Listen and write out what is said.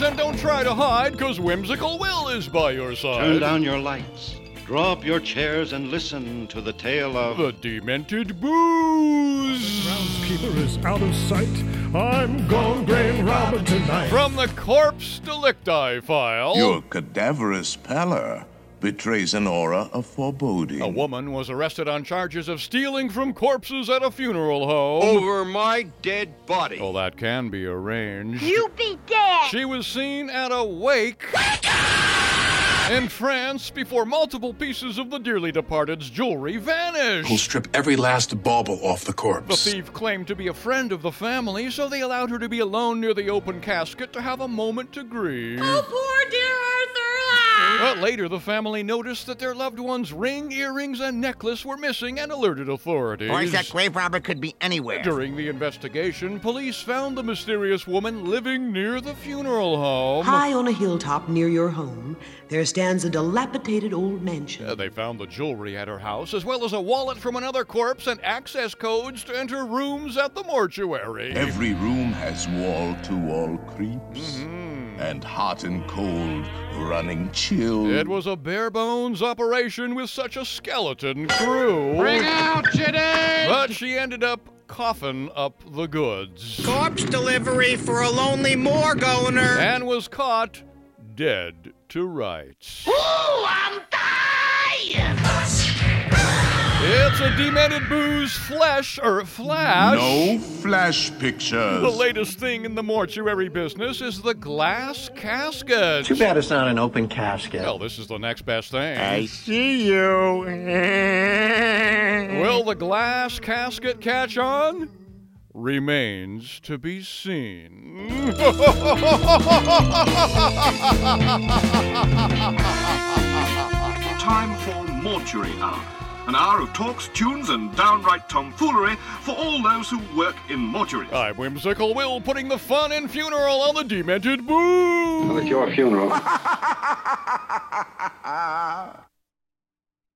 And don't try to hide, because Whimsical Will is by your side. Turn down your lights, draw up your chairs, and listen to the tale of the Demented Booze. Groundskeeper is out of sight. I'm gone Grand Robin tonight. From the Corpse Delicti file. Your cadaverous pallor betrays an aura of foreboding. A woman was arrested on charges of stealing from corpses at a funeral home. Over my dead body. Oh, that can be arranged. You be dead! She was seen at a wake in France before multiple pieces of the dearly departed's jewelry vanished. We'll strip every last bauble off the The corpse. thief claimed to be a friend of the family, so they allowed her to be alone near the open casket to have a moment to grieve. Oh, poor dear Arthur! But later, the family noticed that their loved one's ring, earrings, and necklace were missing and alerted authorities. Boys, that grave robber could be anywhere. During the investigation, police found the mysterious woman living near the funeral home. High on a hilltop near your home, there stands a dilapidated old mansion. They found the jewelry at her house, as well as a wallet from another corpse and access codes to enter rooms at the mortuary. Every room has wall-to-wall creeps and hot and cold running chill. It was a bare-bones operation with such a skeleton crew. Bring out Jitty! But she ended up coughing up the goods. Corpse delivery for a lonely morgue owner. And was caught dead to rights. Ooh, I'm dying! It's a Demented Booze flash. No flash pictures. The latest thing in the mortuary business is the glass casket. Too bad it's not an open casket. Well, this is the next best thing. I see you. Will the glass casket catch on? Remains to be seen. Time for Mortuary Hour. An hour of talks, tunes, and downright tomfoolery for all those who work in mortuaries. I'm Whimsical Will, putting the fun in funeral on the Demented Booze. Well, it's your funeral.